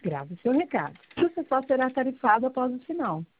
grave seu recado. Você só será tarifado após o sinal.